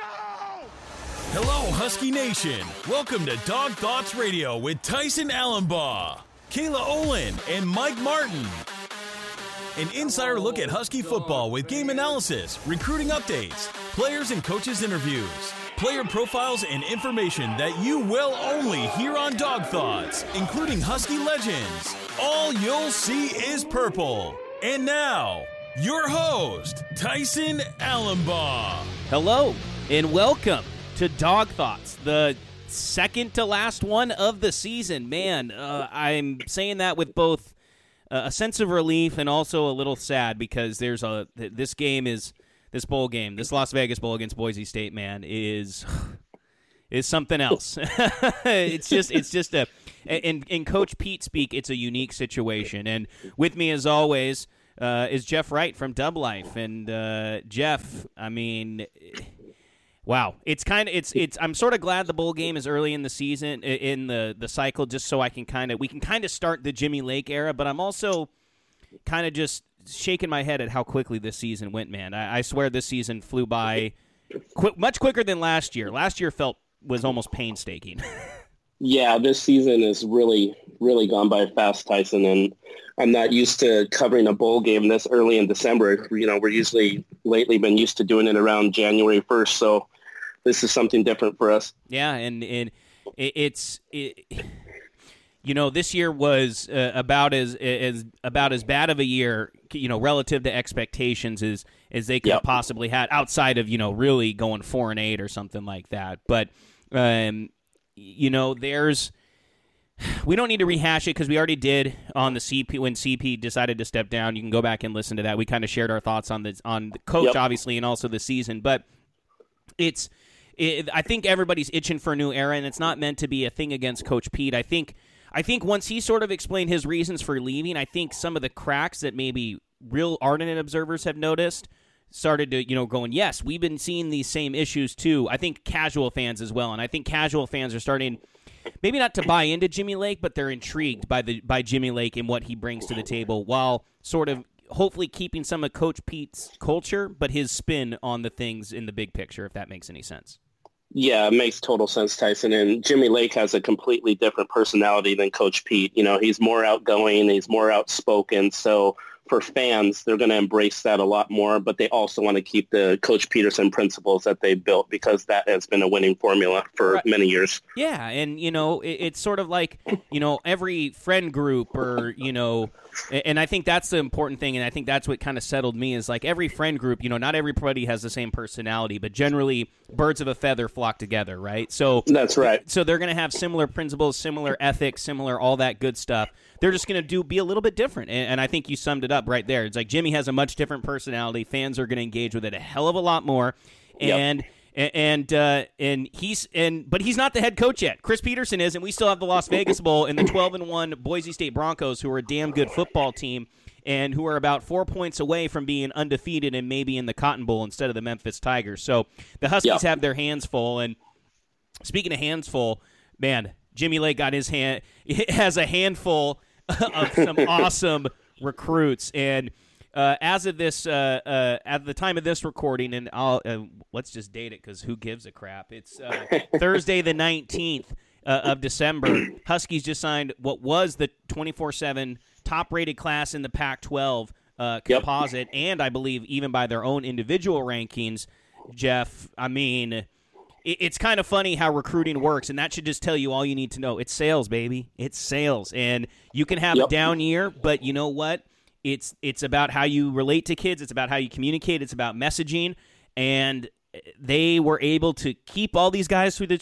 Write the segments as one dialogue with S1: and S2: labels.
S1: Hello, Husky Nation. Welcome to Dog Thoughts Radio with Tyson Allenbaugh, Kayla Olin, and Mike Martin. An insider look at Husky football with game analysis, recruiting updates, players and coaches interviews, player profiles, and information that you will only hear on Dog Thoughts, including Husky legends. All you'll see is purple. And now, your host, Tyson Allenbaugh.
S2: Hello, and welcome to Dog Thoughts, the second to last one of the season. Man, I'm saying that with both a sense of relief and also a little sad because this bowl game, this Las Vegas Bowl against Boise State, man, is something else. It's just in Coach Pete speak, it's a unique situation. And with me, as always, is Jeff Wright from Dub Life. And Jeff, I mean, wow, I'm sort of glad the bowl game is early in the season, in the cycle, just so we can kind of start the Jimmy Lake era. But I'm also kind of just shaking my head at how quickly this season went, man. I swear this season flew by much quicker than last year. Last year was almost painstaking.
S3: Yeah, this season is really, really gone by fast, Tyson, and I'm not used to covering a bowl game this early in December. You know, we're usually lately been used to doing it around January 1st, so this is something different for us. Yeah,
S2: and this year was about as bad of a year, relative to expectations as they could have possibly had, outside of really going 4-8 or something like that. But we don't need to rehash it because we already did on the CP when CP decided to step down. You can go back and listen to that. We kind of shared our thoughts on the coach, obviously, and also the season. But I think everybody's itching for a new era, and it's not meant to be a thing against Coach Pete. I think once he sort of explained his reasons for leaving, I think some of the cracks that maybe real ardent observers have noticed started to, going, yes, we've been seeing these same issues too. I think casual fans as well, and I think casual fans are starting maybe not to buy into Jimmy Lake, but they're intrigued by Jimmy Lake and what he brings to the table, while sort of hopefully keeping some of Coach Pete's culture, but his spin on the things in the big picture, if that makes any sense.
S3: Yeah, it makes total sense, Tyson. And Jimmy Lake has a completely different personality than Coach Pete. He's more outgoing, he's more outspoken. So for fans, they're going to embrace that a lot more, but they also want to keep the Coach Peterson principles that they built because that has been a winning formula for many years.
S2: Yeah, and, it's sort of like, every friend group or, and I think that's the important thing, and I think that's what kind of settled me is like every friend group, not everybody has the same personality, but generally birds of a feather flock together, right? So
S3: that's right.
S2: So they're going to have similar principles, similar ethics, similar all that good stuff. They're just going to be a little bit different, and I think you summed it up right there. It's like Jimmy has a much different personality. Fans are going to engage with it a hell of a lot more, and but he's not the head coach yet. Chris Peterson is, and we still have the Las Vegas Bowl and the 12-1 Boise State Broncos, who are a damn good football team and who are about 4 points away from being undefeated and maybe in the Cotton Bowl instead of the Memphis Tigers. So the Huskies have their hands full. And speaking of hands full, man, Jimmy Lake has a handful of some awesome recruits. And as of this, at the time of this recording, and I'll let's just date it because who gives a crap? It's Thursday the 19th of December. Huskies just signed what was the 24/7 top-rated class in the Pac-12 composite, and I believe even by their own individual rankings. Jeff, I mean, it's kind of funny how recruiting works, and that should just tell you all you need to know. It's sales, baby. It's sales, and you can have a down year, but you know what? It's about how you relate to kids. It's about how you communicate. It's about messaging. And they were able to keep all these guys through the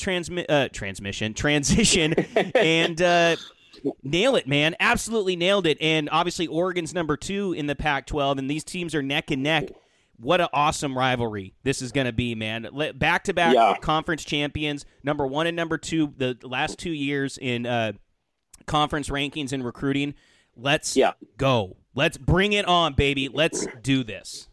S2: transition and nail it, man. Absolutely nailed it. And obviously Oregon's number 2 in the Pac-12, and these teams are neck and neck. What an awesome rivalry this is going to be, man. Back-to-back conference champions, number 1 and number 2 the last 2 years in conference rankings and recruiting. Let's go. Let's bring it on, baby. Let's do this.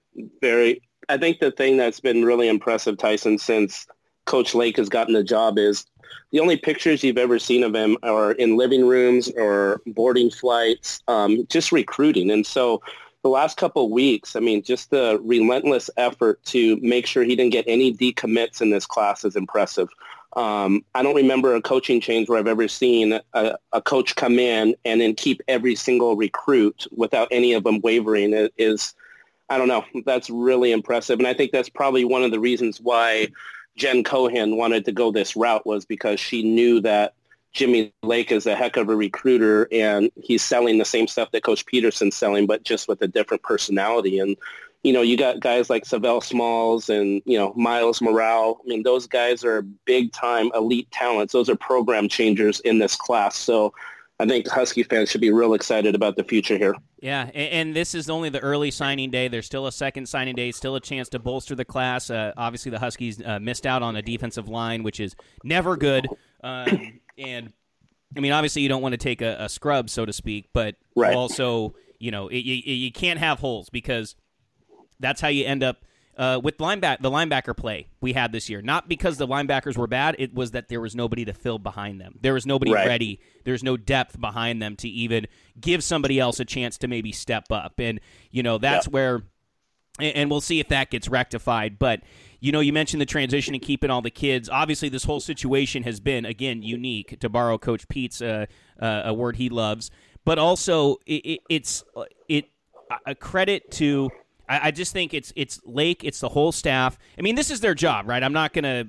S3: I think the thing that's been really impressive, Tyson, since Coach Lake has gotten the job is the only pictures you've ever seen of him are in living rooms or boarding flights, just recruiting. And so the last couple of weeks, I mean, just the relentless effort to make sure he didn't get any decommits in this class is impressive. I don't remember a coaching change where I've ever seen a coach come in and then keep every single recruit without any of them wavering. It is, I don't know, that's really impressive. And I think that's probably one of the reasons why Jen Cohen wanted to go this route, was because she knew that Jimmy Lake is a heck of a recruiter, and he's selling the same stuff that Coach Peterson's selling, but just with a different personality. And, you got guys like Savell Smalls and, Miles Morale. I mean, those guys are big-time elite talents. Those are program changers in this class. So I think Husky fans should be real excited about the future here.
S2: Yeah, and this is only the early signing day. There's still a second signing day, still a chance to bolster the class. Obviously, the Huskies missed out on a defensive line, which is never good. And, I mean, obviously you don't want to take a scrub, so to speak, but
S3: right.
S2: Also, you can't have holes, because that's how you end up with the linebacker play we had this year. Not because the linebackers were bad, it was that there was nobody to fill behind them. There was nobody ready. There's no depth behind them to even give somebody else a chance to maybe step up. And, that's where – and we'll see if that gets rectified. But, you mentioned the transition and keeping all the kids. Obviously, this whole situation has been, again, unique, to borrow Coach Pete's a word he loves. But also, it's a credit to – I just think it's Lake, it's the whole staff. I mean, this is their job, right? I'm not gonna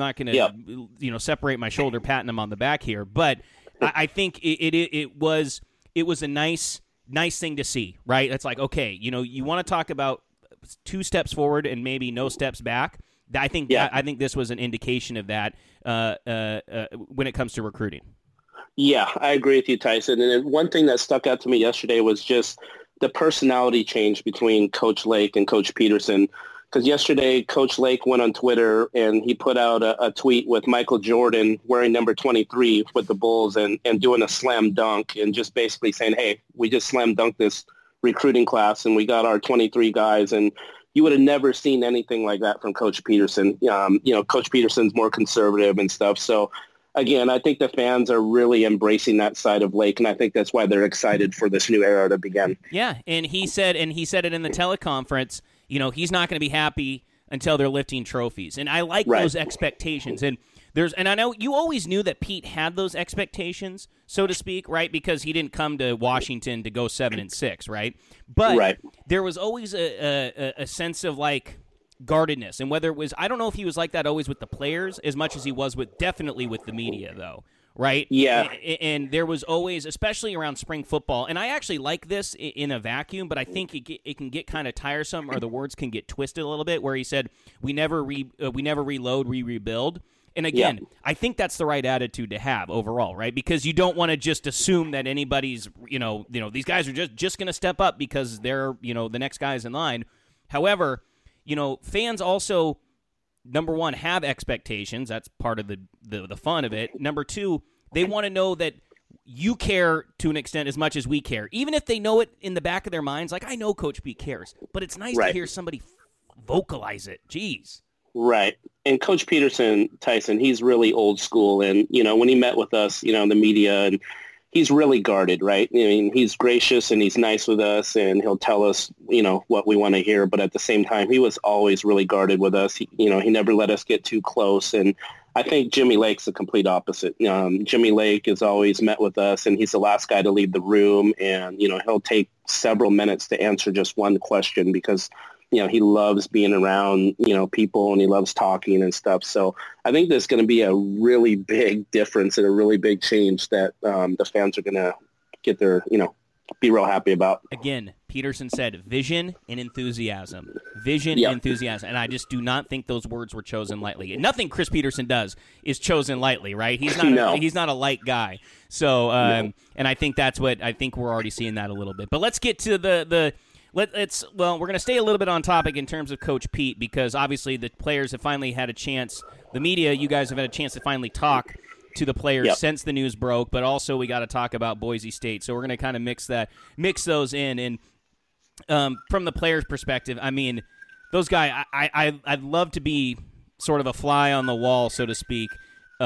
S2: separate my shoulder patting them on the back here, but I think it was a nice thing to see, right? It's like, okay, you want to talk about 2 steps forward and maybe no steps back. I think this was an indication of that when it comes to recruiting.
S3: Yeah, I agree with you, Tyson. And one thing that stuck out to me yesterday was just the personality change between Coach Lake and Coach Peterson. Because yesterday, Coach Lake went on Twitter and he put out a tweet with Michael Jordan wearing number 23 with the Bulls and doing a slam dunk and just basically saying, hey, we just slam dunked this recruiting class and we got our 23 guys. And you would have never seen anything like that from Coach Peterson. Coach Peterson's more conservative and stuff. So, again, I think the fans are really embracing that side of Lake, and I think that's why they're excited for this new era to begin.
S2: Yeah, and he said it in the teleconference, he's not going to be happy until they're lifting trophies. And I like those expectations. And I know you always knew that Pete had those expectations, so to speak, right? Because he didn't come to Washington to go 7-6, right? But there was always a sense of like guardedness, and whether it was, I don't know if he was like that always with the players as much as he was definitely with the media, though, right?
S3: Yeah.
S2: And there was always, especially around spring football, and I actually like this in a vacuum, but I think it can get kind of tiresome, or the words can get twisted a little bit, where he said, we never reload, we rebuild. And again, I think that's the right attitude to have overall, right? Because you don't want to just assume that anybody's, these guys are just going to step up because they're, the next guy's in line. However, fans also, number one, have expectations. That's part of the fun of it. Number two, they want to know that you care to an extent as much as we care. Even if they know it in the back of their minds, like, I know Coach Pete cares, but it's nice to hear somebody vocalize it. Jeez.
S3: Right. And Coach Peterson, Tyson, he's really old school. And, when he met with us, in the media, and he's really guarded, right? I mean, he's gracious and he's nice with us, and he'll tell us, what we want to hear. But at the same time, he was always really guarded with us. He never let us get too close. And I think Jimmy Lake's the complete opposite. Jimmy Lake has always met with us, and he's the last guy to leave the room. And, he'll take several minutes to answer just one question because, he loves being around, people, and he loves talking and stuff. So I think there's going to be a really big difference and a really big change that the fans are going to get their, be real happy about.
S2: Again, Peterson said vision and enthusiasm. Vision and enthusiasm. And I just do not think those words were chosen lightly. And nothing Chris Peterson does is chosen lightly, right? He's not he's not a light guy. So and I think we're already seeing that a little bit. But let's get to we're going to stay a little bit on topic in terms of Coach Pete, because obviously the players have finally had a chance. The media, you guys have had a chance to finally talk to the players since the news broke, but also we got to talk about Boise State. So we're going to kind of mix those in. And from the players' perspective, I mean, those guys, I'd love to be sort of a fly on the wall, so to speak,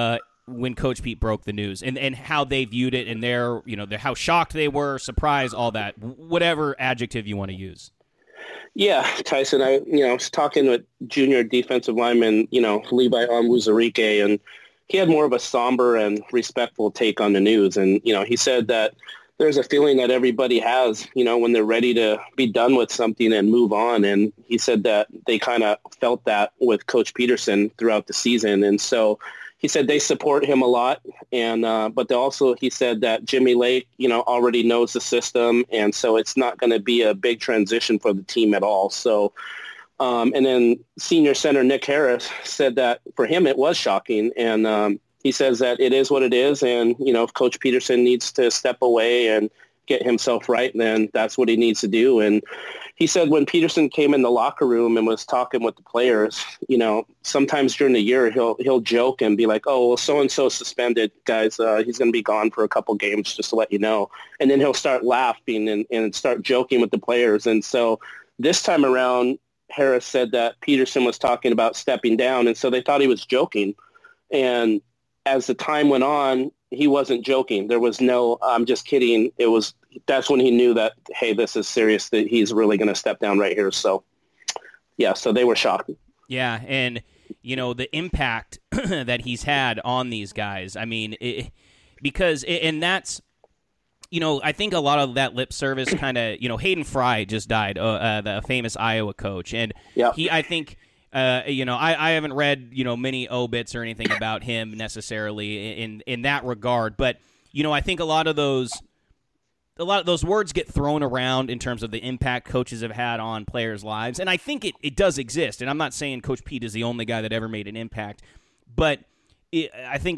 S2: when Coach Pete broke the news and how they viewed it and how shocked they were, surprised, all that, whatever adjective you want to use.
S3: Yeah, Tyson, I was talking with junior defensive lineman, Levi Onwuzurike, and he had more of a somber and respectful take on the news. And, he said that there's a feeling that everybody has, when they're ready to be done with something and move on. And he said that they kind of felt that with Coach Peterson throughout the season. And so he said they support him a lot. And but he said that Jimmy Lake, already knows the system. And so it's not going to be a big transition for the team at all. So and then senior center Nick Harris said that for him it was shocking. And he says that it is what it is, and, if Coach Peterson needs to step away and get himself right, then that's what he needs to do. And he said when Peterson came in the locker room and was talking with the players, sometimes during the year he'll joke and be like, oh, well, so-and-so suspended, guys. He's going to be gone for a couple games, just to let you know. And then he'll start laughing and start joking with the players. And so this time around, Harris said that Peterson was talking about stepping down, and so they thought he was joking. And as the time went on, he wasn't joking. There was no, I'm just kidding. That's when he knew that, hey, this is serious, that he's really going to step down right here. So, yeah, so they were shocked.
S2: Yeah, and, the impact that he's had on these guys, I mean, that's, I think a lot of that lip service kind of, Hayden Fry just died, the famous Iowa coach. And I think... I haven't read, many obits or anything about him necessarily in that regard, but, I think a lot of those words get thrown around in terms of the impact coaches have had on players' lives, and I think it does exist, and I'm not saying Coach Pete is the only guy that ever made an impact, but I think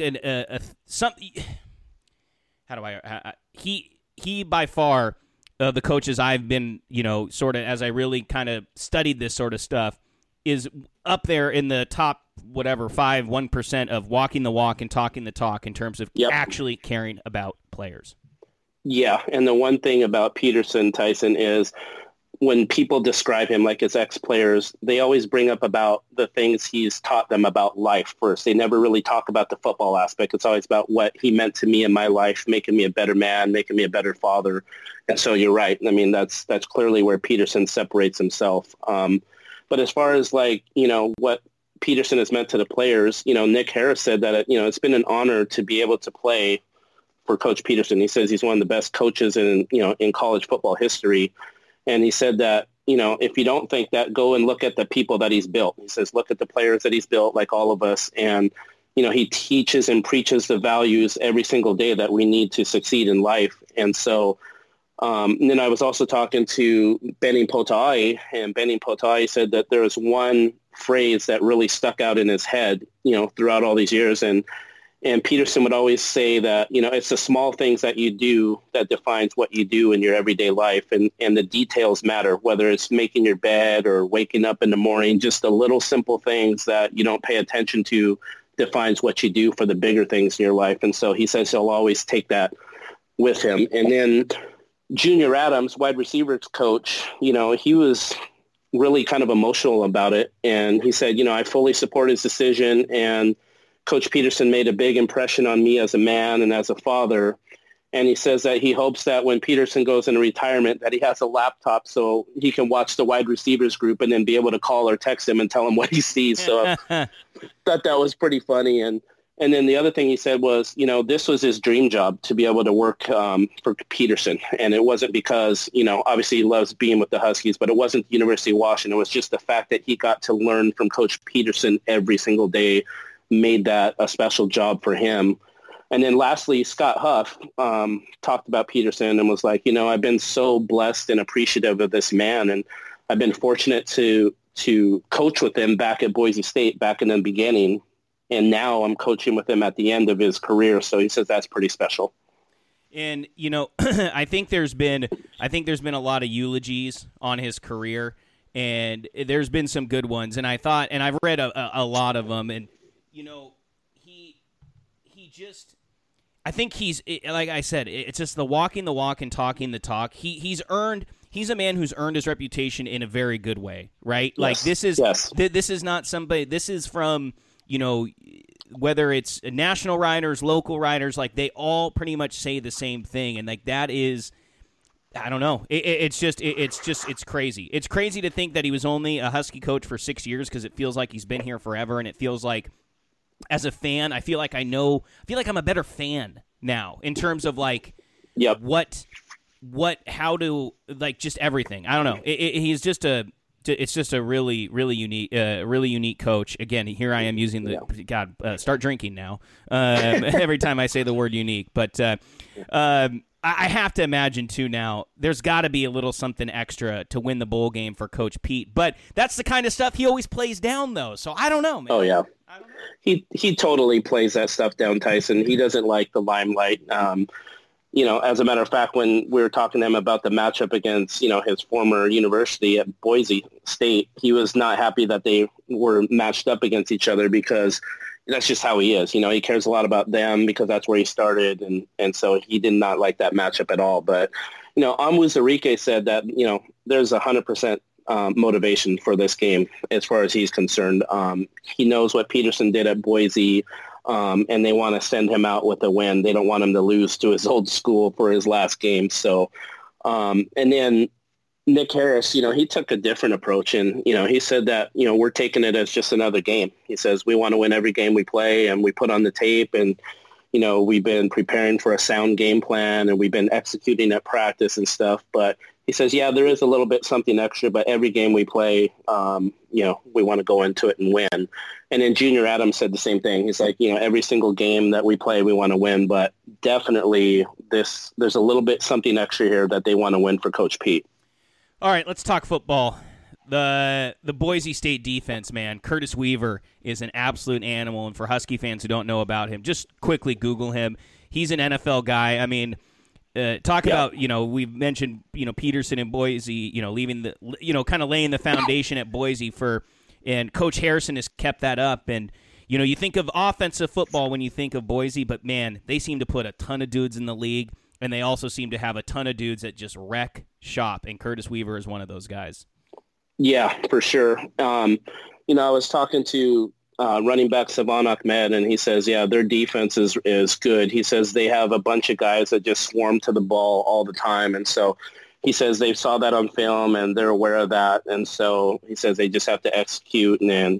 S2: he by far, the coaches I've been, sort of, as I really kind of studied this sort of stuff, is up there in the top, 1% of walking the walk and talking the talk in terms of actually caring about players.
S3: Yeah, and the one thing about Peterson, Tyson, is when people describe him like his ex-players, they always bring up about the things he's taught them about life first. They never really talk about the football aspect. It's always about what he meant to me in my life, making me a better man, making me a better father. And so you're right. I mean, that's clearly where Peterson separates himself. But as far as what Peterson has meant to the players, Nick Harris said that, it's been an honor to be able to play for Coach Peterson. He says he's one of the best coaches in college football history. And he said that, if you don't think that, go and look at the people that he's built. He says, look at the players that he's built, like all of us. And, he teaches and preaches the values every single day that we need to succeed in life. And so, and then I was also talking to Benny Potai, and Benny Potai said that there was one phrase that really stuck out in his head, throughout all these years. And Peterson would always say that, it's the small things that you do that defines what you do in your everyday life. And the details matter, whether it's making your bed or waking up in the morning, just the little simple things that you don't pay attention to defines what you do for the bigger things in your life. And so he says he'll always take that with him. And then Junior Adams, wide receivers coach, he was really kind of emotional about it. And he said, I fully support his decision. And Coach Peterson made a big impression on me as a man and as a father. And he says that he hopes that when Peterson goes into retirement, that he has a laptop so he can watch the wide receivers group and then be able to call or text him and tell him what he sees. So I thought that was pretty funny. And then the other thing he said was, this was his dream job, to be able to work for Peterson. And it wasn't because, obviously he loves being with the Huskies, but it wasn't the University of Washington. It was just the fact that he got to learn from Coach Peterson every single day made that a special job for him. And then lastly, Scott Huff talked about Peterson and was like, I've been so blessed and appreciative of this man. And I've been fortunate to coach with him back at Boise State back in the beginning. And now I'm coaching with him at the end of his career. So he says that's pretty special.
S2: And, I think there's been a lot of eulogies on his career, and there's been some good ones. And I've read a lot of them. And, I think he's, like I said, it's just the walking the walk and talking the talk. He's a man who's earned his reputation in a very good way, right? Yes. Like this is not somebody, this is from, whether it's national writers, local writers, like they all pretty much say the same thing, and like that is, I don't know. It's crazy. It's crazy to think that he was only a Husky coach for 6 years because it feels like he's been here forever, and it feels like, as a fan, I feel like I'm a better fan now in terms of like,
S3: yep.
S2: how to, like, just everything. I don't know. He's just it's just a really, really unique coach. Again, here I am using start drinking now every time I say the word unique. But I have to imagine, too, now, there's got to be a little something extra to win the bowl game for Coach Pete. But that's the kind of stuff he always plays down, though. So I don't know, man.
S3: Oh, yeah.
S2: I don't know.
S3: He totally plays that stuff down, Tyson. He doesn't like the limelight. As a matter of fact, when we were talking to him about the matchup against, his former university at Boise State, he was not happy that they were matched up against each other because that's just how he is. He cares a lot about them because that's where he started. And so he did not like that matchup at all. But, Onwuzurike said that, there's 100% motivation for this game as far as he's concerned. He knows what Peterson did at Boise. And they want to send him out with a win. They don't want him to lose to his old school for his last game. So, and then Nick Harris, he took a different approach, and, he said that, we're taking it as just another game. He says, we want to win every game we play, and we put on the tape, and, we've been preparing for a sound game plan, and we've been executing at practice and stuff. But he says, yeah, there is a little bit something extra, but every game we play, we want to go into it and win. And then Junior Adams said the same thing. He's like, every single game that we play, we want to win. But definitely there's a little bit something extra here that they want to win for Coach Pete.
S2: All right, let's talk football. The Boise State defense, man. Curtis Weaver is an absolute animal. And for Husky fans who don't know about him, just quickly Google him. He's an NFL guy. I mean, about, we've mentioned, Peterson and Boise, leaving kind of laying the foundation at Boise and Coach Harrison has kept that up. And, you think of offensive football when you think of Boise, but, man, they seem to put a ton of dudes in the league, and they also seem to have a ton of dudes that just wreck shop, and Curtis Weaver is one of those guys.
S3: Yeah, for sure. I was talking to running back Savon Ahmed, and he says, yeah, their defense is good. He says they have a bunch of guys that just swarm to the ball all the time, and so he says they saw that on film and they're aware of that. And so he says they just have to execute and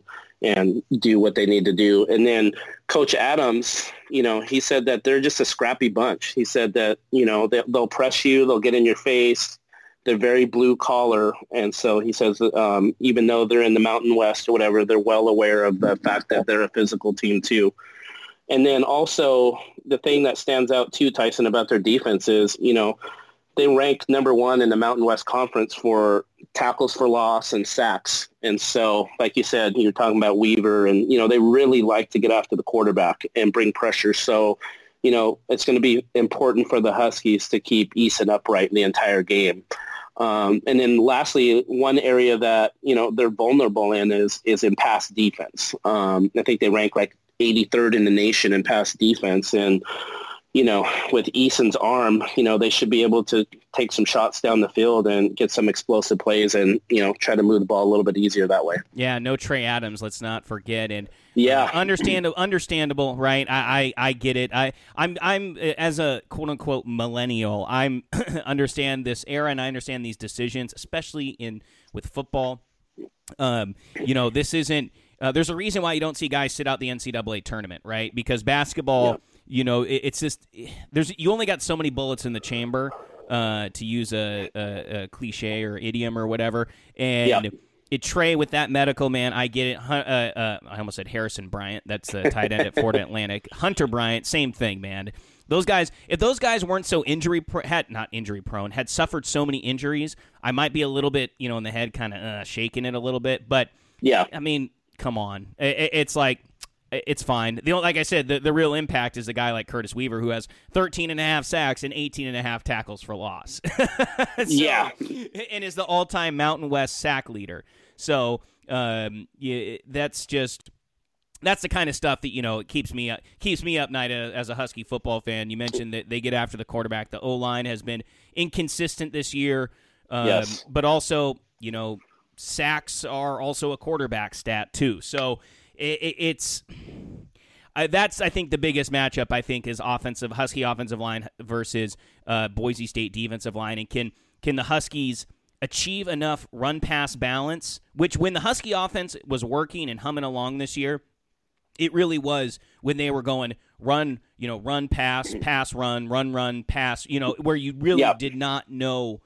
S3: do what they need to do. And then Coach Adams, he said that they're just a scrappy bunch. He said that, they'll press you, they'll get in your face. They're very blue collar. And so he says, even though they're in the Mountain West or whatever, they're well aware of the fact that they're a physical team too. And then also the thing that stands out too, Tyson, about their defense is, they rank number one in the Mountain West Conference for tackles for loss and sacks. And so, like you said, you're talking about Weaver, and, they really like to get after the quarterback and bring pressure. So, it's going to be important for the Huskies to keep Eason upright the entire game. And then lastly, one area that, they're vulnerable in is in pass defense. I think they rank like 83rd in the nation in pass defense. And, with Eason's arm, they should be able to take some shots down the field and get some explosive plays and, try to move the ball a little bit easier that way.
S2: Yeah, no Trey Adams, let's not forget. And
S3: yeah,
S2: understandable, right? I get it. I'm as a quote unquote millennial, I'm understand this era and I understand these decisions, especially with football. This isn't. There's a reason why you don't see guys sit out the NCAA tournament, right? Because basketball. Yeah. It's just you only got so many bullets in the chamber, to use a cliche or idiom or whatever. And Trey with that medical, man, I get it. I almost said Harrison Bryant. That's the tight end at Florida Atlantic. Hunter Bryant, same thing, man. Those guys, if those guys weren't so had suffered so many injuries, I might be a little bit, in the head, kind of shaking it a little bit. But yeah, I mean, come on, it's like. It's fine. Like I said, the real impact is a guy like Curtis Weaver, who has 13.5 sacks and 18.5 tackles for loss. And is the all-time Mountain West sack leader. So that's the kind of stuff that it keeps me up night as a Husky football fan. You mentioned that they get after the quarterback. The O-line has been inconsistent this year,
S3: yes.
S2: But also sacks are also a quarterback stat too. So. that's, I think, the biggest matchup, I think, is Husky offensive line versus Boise State defensive line. And can the Huskies achieve enough run-pass balance, which when the Husky offense was working and humming along this year, it really was when they were going run, pass, pass, run, pass, where you really did not know,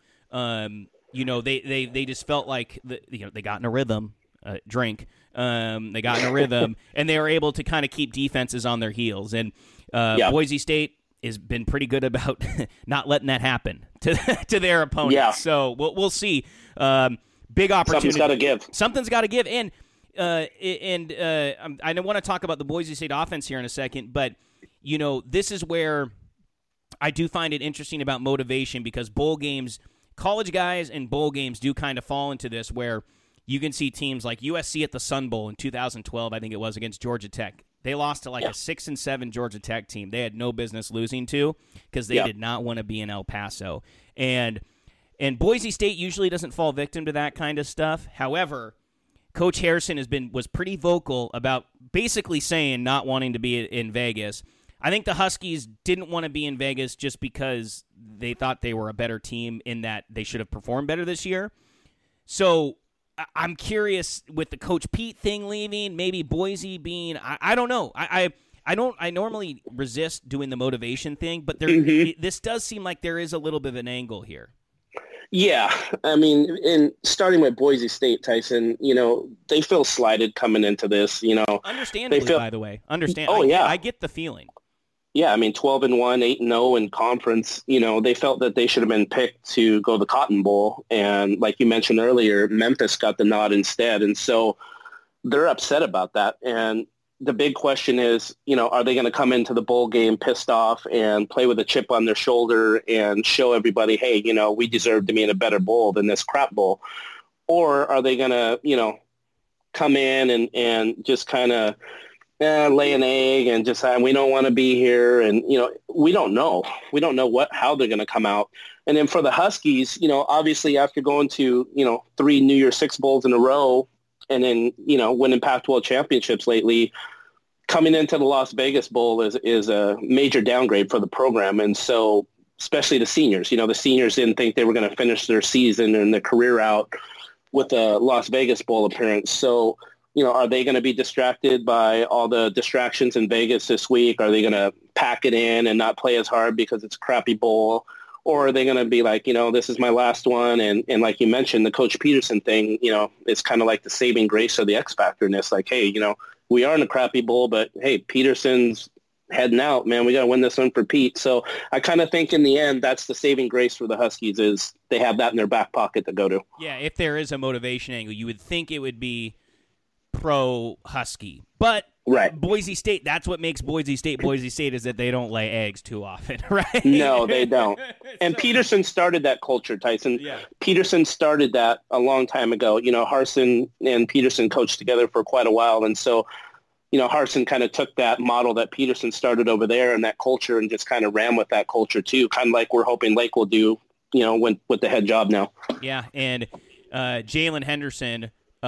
S2: they just felt like, they got in a rhythm, they got in a rhythm, and they were able to kind of keep defenses on their heels. And Boise State has been pretty good about not letting that happen to their opponents.
S3: Yeah.
S2: So we'll see. Big opportunity. Something's got to give. And I want to talk about the Boise State offense here in a second, but this is where I do find it interesting about motivation, because bowl games, college guys and bowl games do kind of fall into this, where you can see teams like USC at the Sun Bowl in 2012, I think it was, against Georgia Tech. They lost to a 6-7 Georgia Tech team they had no business losing to, because they did not want to be in El Paso. And Boise State usually doesn't fall victim to that kind of stuff. However, Coach Harrison was pretty vocal about basically saying not wanting to be in Vegas. I think the Huskies didn't want to be in Vegas just because they thought they were a better team, in that they should have performed better this year. So I'm curious, with the Coach Pete thing leaving, maybe Boise being, I don't know. I normally resist doing the motivation thing, but this does seem like there is a little bit of an angle here.
S3: Yeah, I mean, in starting with Boise State, Tyson, they feel slighted coming into this.
S2: Understandably, by the way, I get the feeling.
S3: Yeah, I mean, 12-1, 8-0 in conference. They felt that they should have been picked to go to the Cotton Bowl, and like you mentioned earlier, Memphis got the nod instead, and so they're upset about that. And the big question is, are they going to come into the bowl game pissed off and play with a chip on their shoulder and show everybody, hey, we deserve to be in a better bowl than this crap bowl? Or are they going to, come in and just kind of lay an egg and just say, we don't want to be here? And, we don't know. We don't know how they're going to come out. And then for the Huskies, obviously after going to, 3 New Year's Six bowls in a row, and then, winning Pac-12 championships lately, coming into the Las Vegas Bowl is a major downgrade for the program. And so, especially the seniors, the seniors didn't think they were going to finish their season and their career out with a Las Vegas Bowl appearance. So, are they going to be distracted by all the distractions in Vegas this week? Are they going to pack it in and not play as hard because it's a crappy bowl? Or are they going to be like, this is my last one? And like you mentioned, the Coach Peterson thing, it's kind of like the saving grace or the X factor in this. Like, hey, we are in a crappy bowl, but hey, Peterson's heading out, man. We got to win this one for Pete. So I kind of think in the end, that's the saving grace for the Huskies, is they have that in their back pocket to go to.
S2: Yeah, if there is a motivation angle, you would think it would be pro-Husky. But
S3: right.
S2: Boise State, that's what makes Boise State, is that they don't lay eggs too often, right?
S3: No, they don't. And Peterson started that culture, Tyson.
S2: Yeah.
S3: Peterson started that a long time ago. Harsin and Peterson coached together for quite a while. And so, Harsin kind of took that model that Peterson started over there and that culture and just kind of ran with that culture too, kind of like we're hoping Lake will do, with the head job now.
S2: Yeah, and Jalen Henderson,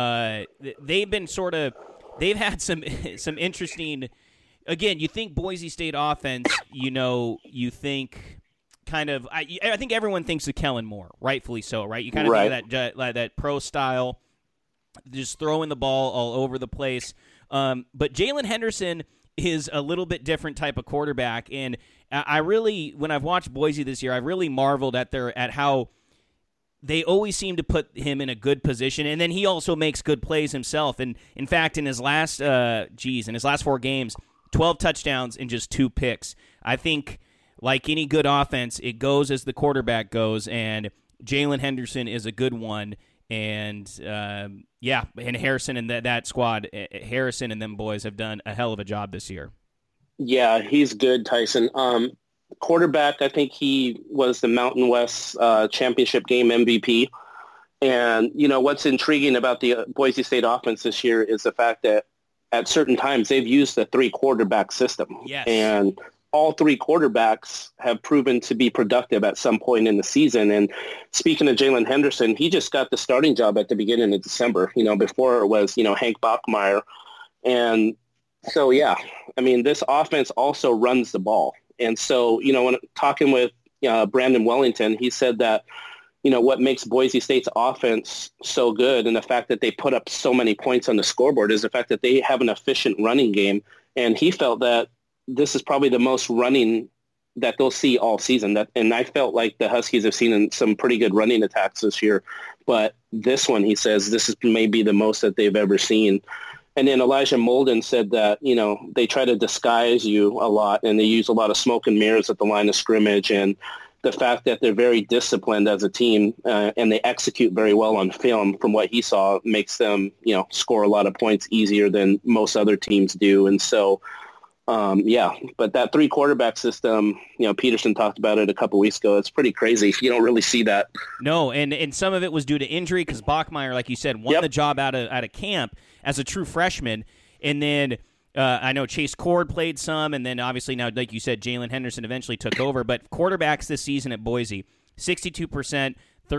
S2: they've had some interesting, again, you think Boise State offense, you think kind of, I think everyone thinks of Kellen Moore, rightfully so, right? You kind of think of that pro style, just throwing the ball all over the place. But Jalen Henderson is a little bit different type of quarterback, and I really, when I've watched Boise this year, I've really marveled at how they always seem to put him in a good position, and then he also makes good plays himself. And in fact, in his last 4 games, 12 touchdowns and just 2 picks. I think, like any good offense, it goes as the quarterback goes, and Jalen Henderson is a good one. And and Harrison and that squad, Harrison and them boys have done a hell of a job this year.
S3: Yeah, he's good, Tyson. Quarterback, I think he was the Mountain West championship game MVP. And, what's intriguing about the Boise State offense this year is the fact that at certain times they've used the 3-quarterback system.
S2: Yes.
S3: And all 3 quarterbacks have proven to be productive at some point in the season. And speaking of Jalen Henderson, he just got the starting job at the beginning of December. Before it was, Hank Bachmeier. And so, yeah, I mean, this offense also runs the ball. And so, when talking with Brandon Wellington, he said that, what makes Boise State's offense so good and the fact that they put up so many points on the scoreboard is the fact that they have an efficient running game. And he felt that this is probably the most running that they'll see all season. And I felt like the Huskies have seen some pretty good running attacks this year. But this one, he says, this is maybe the most that they've ever seen. And then Elijah Molden said that, they try to disguise you a lot and they use a lot of smoke and mirrors at the line of scrimmage. And the fact that they're very disciplined as a team and they execute very well on film from what he saw makes them, score a lot of points easier than most other teams do. And so, but that 3 quarterback system, Peterson talked about it a couple weeks ago. It's pretty crazy. You don't really see that.
S2: No, and some of it was due to injury because Bachmeier, like you said, won the job out of camp as a true freshman. And then I know Chase Cord played some, and then obviously now, like you said, Jalen Henderson eventually took over. But quarterbacks this season at Boise, 62%,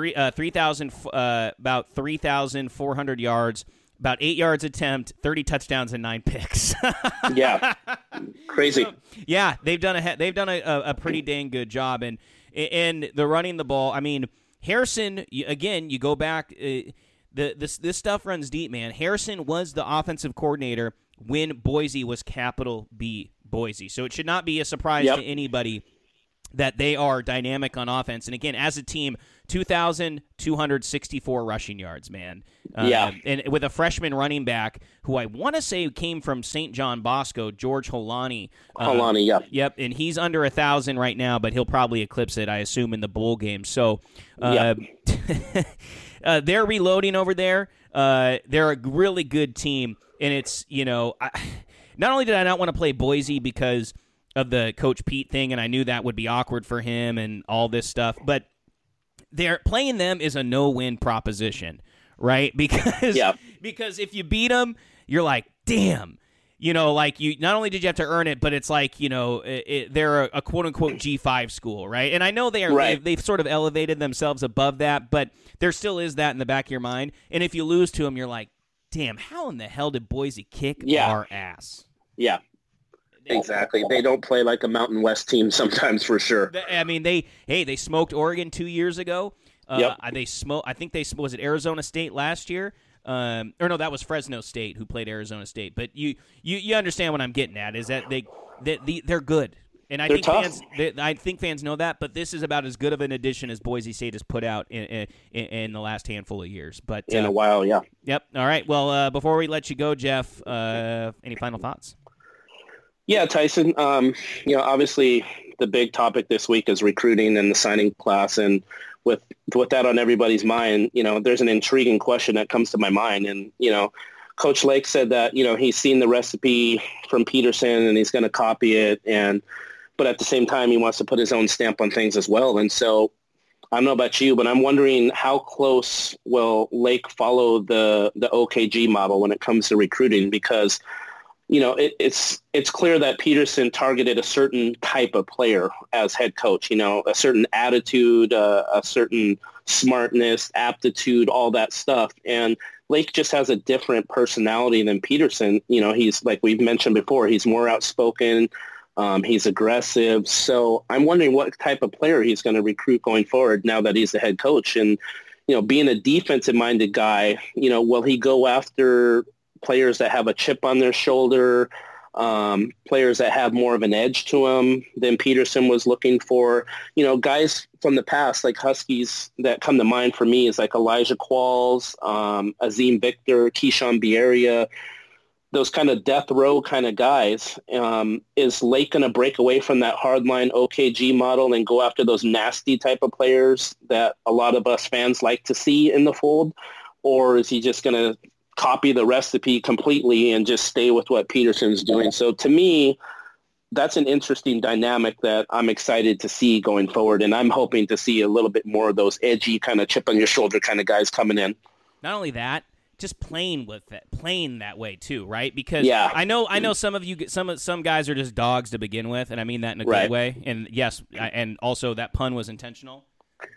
S2: about 3,400 yards, about 8 yards attempt, 30 touchdowns, and 9 picks.
S3: Yeah, crazy.
S2: So, yeah, they've done a pretty dang good job, and the running the ball. I mean, Harrison again. You go back. This stuff runs deep, man. Harrison was the offensive coordinator when Boise was capital B Boise, so it should not be a surprise to anybody that they are dynamic on offense. And again, as a team, 2,264 rushing yards, man. And with a freshman running back who I want to say came from St. John Bosco, George Holani. Yep, and he's under 1,000 right now, but he'll probably eclipse it, I assume, in the bowl game. So they're reloading over there. They're a really good team, and it's, not only did I not want to play Boise because of the Coach Pete thing, and I knew that would be awkward for him and all this stuff, but they're playing them is a no-win proposition, right? Because if you beat them, you're like, damn. Like you not only did you have to earn it, but it's like, they're a quote-unquote G5 school, right? And I know they are. Right. They've sort of elevated themselves above that, but there still is that in the back of your mind. And if you lose to them, you're like, damn, how in the hell did Boise kick our ass? Yeah.
S3: Exactly. They don't play like a Mountain West team sometimes, for sure.
S2: I mean, they smoked Oregon 2 years ago. I think was it Arizona State last year? Or no, that was Fresno State who played Arizona State. But you understand what I'm getting at is that they're good, and I think fans know that. But this is about as good of an addition as Boise State has put out in the last handful of years. But
S3: in a while, yeah.
S2: Yep. All right. Well, before we let you go, Jeff, any final thoughts?
S3: Yeah, Tyson. Obviously the big topic this week is recruiting and the signing class, and with that on everybody's mind, there's an intriguing question that comes to my mind, and Coach Lake said that he's seen the recipe from Peterson and he's going to copy it, but at the same time he wants to put his own stamp on things as well. And so I don't know about you, but I'm wondering how close will Lake follow the OKG model when it comes to recruiting, because it's clear that Peterson targeted a certain type of player as head coach, a certain attitude, a certain smartness, aptitude, all that stuff. And Lake just has a different personality than Peterson. He's, like we've mentioned before, he's more outspoken. He's aggressive. So I'm wondering what type of player he's going to recruit going forward now that he's the head coach. And, being a defensive-minded guy, will he go after players that have a chip on their shoulder, players that have more of an edge to them than Peterson was looking for? Guys from the past, like Huskies, that come to mind for me is like Elijah Qualls, Azim Victor, Keyshawn Bierria, those kind of death row kind of guys. Is Lake going to break away from that hardline OKG model and go after those nasty type of players that a lot of us fans like to see in the fold? Or is he just going to copy the recipe completely and just stay with what Peterson's doing? So to me, that's an interesting dynamic that I'm excited to see going forward. And I'm hoping to see a little bit more of those edgy kind of chip on your shoulder kind of guys coming in.
S2: Not only that, just playing that way too, right? Because I know some of you, some guys are just dogs to begin with, and I mean that in a good way. And yes, and also that pun was intentional.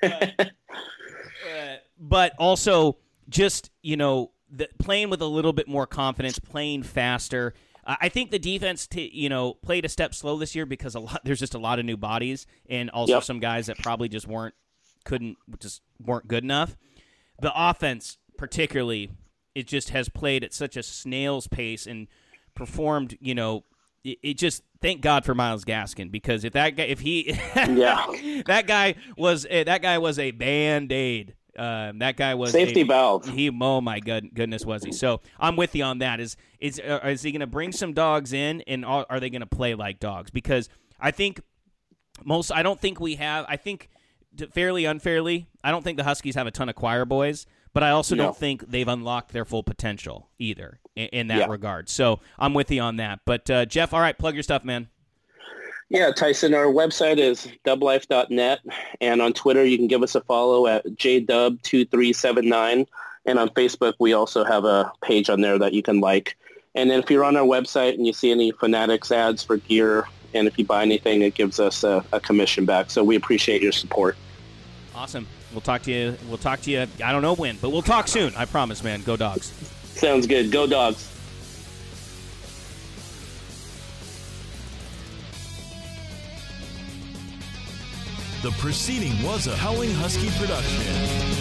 S2: But also just, playing with a little bit more confidence, playing faster. I think the defense, played a step slow this year because there's just a lot of new bodies and also some guys that probably just weren't good enough. The offense, particularly, it just has played at such a snail's pace and performed. It just thank God for Myles Gaskin, because if that guy, that guy was a Band-Aid. That guy was
S3: safety valve.
S2: Oh my goodness, was he? So I'm with you on that. Is he going to bring some dogs in, and are they going to play like dogs? Because I think fairly unfairly, I don't think the Huskies have a ton of choir boys, but I also don't think they've unlocked their full potential either in that regard. So I'm with you on that. But Jeff, all right, plug your stuff, man.
S3: Yeah, Tyson, our website is dublife.net, and on Twitter you can give us a follow at jdub2379, and on Facebook we also have a page on there that you can like. And then if you're on our website and you see any Fanatics ads for gear, and if you buy anything, it gives us a commission back. So we appreciate your support.
S2: Awesome. We'll talk to you. I don't know when, but we'll talk soon. I promise, man. Go Dogs.
S3: Sounds good. Go Dogs.
S1: The proceeding was a Howling Husky production.